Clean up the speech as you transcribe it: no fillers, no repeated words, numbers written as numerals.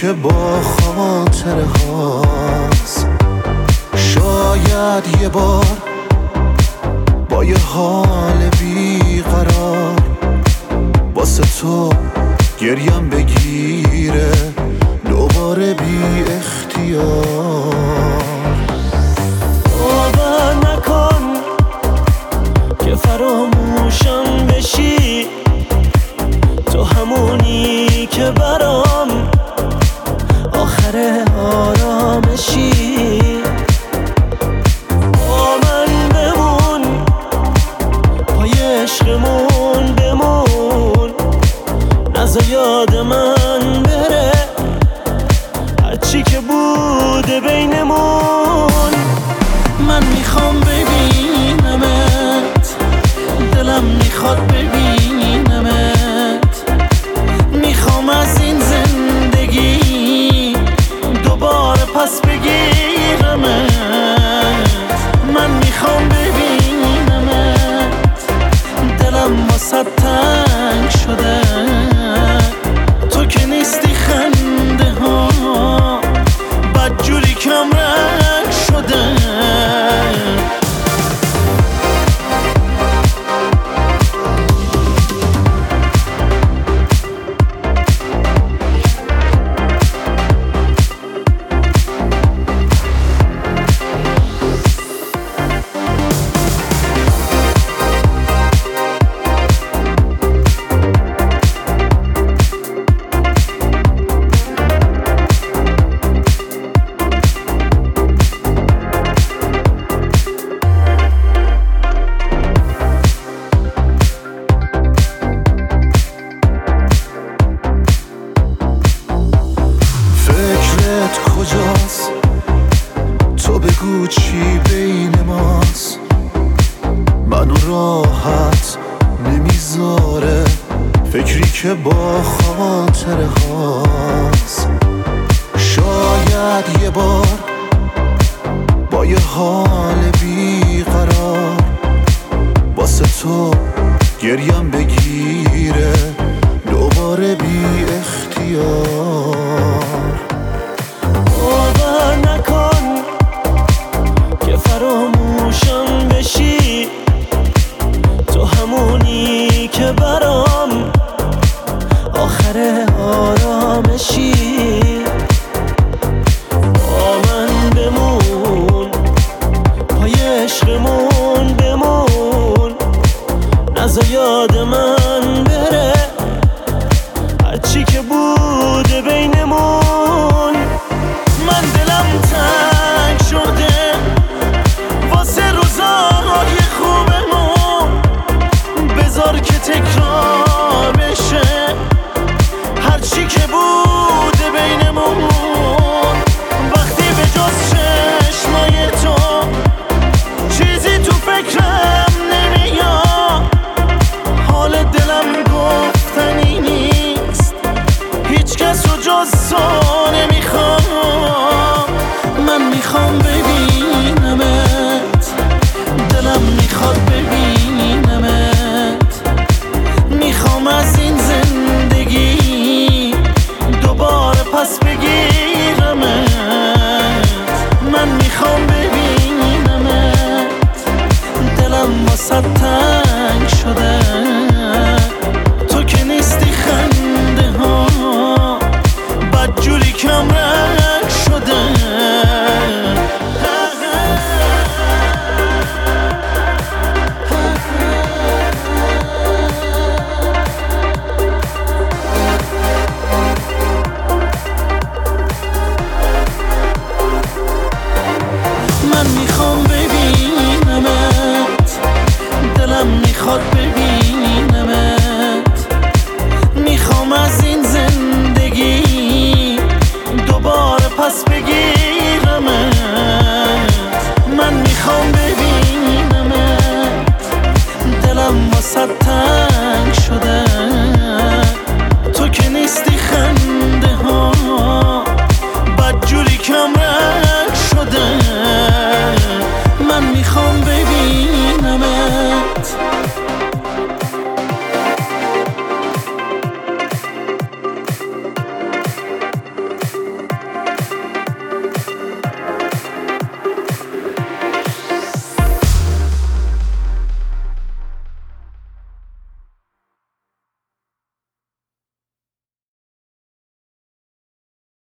که با خاطره هاست. شاید یه بار با یه حال بیقرار واسه تو گریم بگیره دوباره بی اختیار. باور نکن که فراموشم بشی، تو همونی که برام آخر آرامشی. با من بمون، پای عشقمون بمون، نذار یاد من بره هرچی که بوده بینمون. من میخوام ببینمت، دلم میخواد ببینمت، میخوام از این زندگی دوباره پس بگیرمت. من میخوام ببینمت، دلم واسه تنگ شده، تو که نیستی خنده ها بدجوری کم رنگ شده. کجاست تو بگو چی بین ماست، منو راحت نمیذاره فکری که با خاطره هاست. شاید یه بار با یه حال بیقرار واسه تو گریم بگیره دوباره بی اختیار. باور نکن که فراموشم بشی، تو همونی که برام آخر آرامشی. با من بمون، پای عشقمون بمون، نذار یاد من بره هرچی که بوده بینمون. من دلم تنگ شده واسه روزای خوبمون، بذار که تکرار بشه هرچی که بوده بینمون. وقتی به جز چشمای تو چیزی تو فکرم نمیاد، حال دلم گفتنی نیست، هیچ کس رو جز تو نمیخوام. من میخوام ببینمت، دلم میخواد ببینمت، میخوام از این زندگی دوباره پس بگیرمت. من میخوام ببینمت، دلم واسه تنگ شده، تو که نیستی خنده ها بدجوری کم رنگ شده. من میخوام ببینمت، دلم میخواد ببینمت، میخوام از این زندگی دوباره پس بگیر